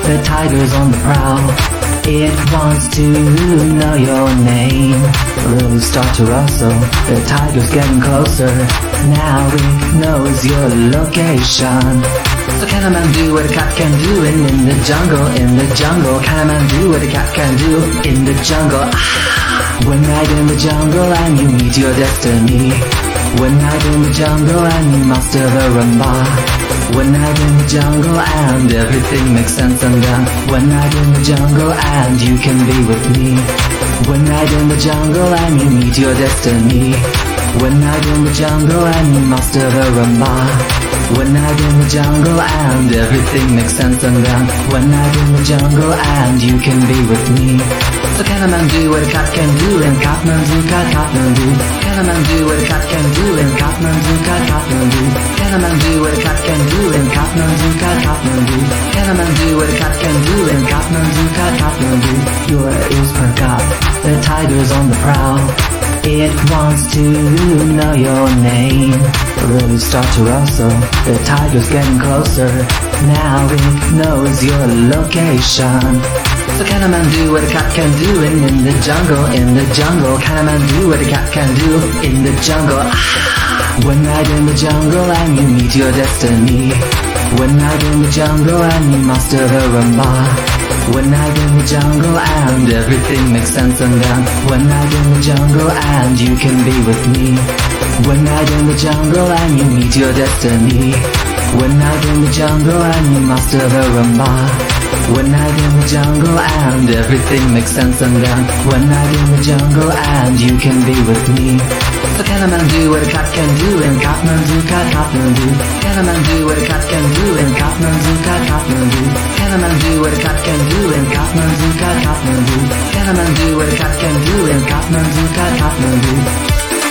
the tiger's on the prowl. It wants to know your name. Really start to rustle, the tiger's getting closer. Now it knows your location. So can a man do what a cat can do? And in the jungle, can a man do what a cat can do? In the jungle, One night in the jungle and you meet your destiny. One night in the jungle and you master the rumba. One night in the jungle and everything makes sense and done. One night in the jungle and you can be with me. One night in the jungle and you meet your destiny. One night in the jungle and you master the rumba. One night in the jungle and everything makes sense and done. One night in the jungle and you can be with me. So can a man do what a cat can do in Kathmandu, Kathmandu? Can a man do what a cat can do in Kathmandu, Kathmandu? Can a man do what a cat can do in Kathmandu, Kathmandu? Can a man do what a cat can do in Kathmandu, Kathmandu? Your ears perk up, the tiger's on the prowl. It wants to know your name. Really start to rustle, the tiger's getting closer. Now it knows your location. So can a man do what a cat can do? And in the jungle, can a man do what a cat can do? In the jungle, One night in the jungle and you meet your destiny. One night in the jungle and you master the rumba. One night in the jungle and everything makes sense and done. One night in the jungle and you can be with me. One night in the jungle and you meet your destiny. One night in the jungle and you master the rumba. One night in the jungle and everything makes sense and done. One night in the jungle and you can be with me. So can a man do what a cat can do in Kathmandu, Kathmandu? Can a man do what a cat can do in Kathmandu, Kathmandu? Can a man do what a cat can do in Kathmandu, Kathmandu? Can a man do what a cat can do in Kathmandu, Kathmandu?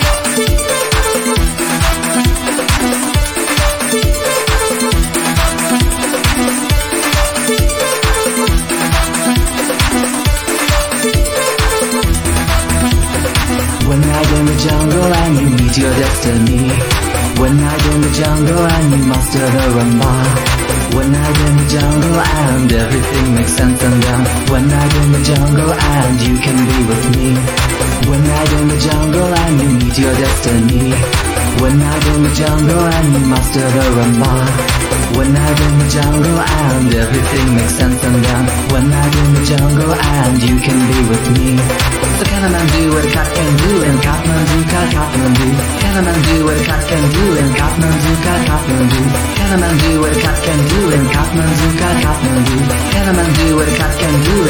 One night in the jungle and you meet your destiny. One night in the jungle and you master the rumba. One night in the jungle and everything makes sense and done. One night in the jungle and you can be with me. One night in the jungle and you meet your destiny. One night in the jungle and you master the rumba. One night in the jungle and everything makes sense and done. One night in the jungle and you can be with me. So can a man do what a cat can do in Kathmandu, Kathmandu? Can a man do what a cat can do in Kathmandu, Kathmandu? Can a man do what a cat can do in Kathmandu, Kathmandu? Can a man do what a cat can do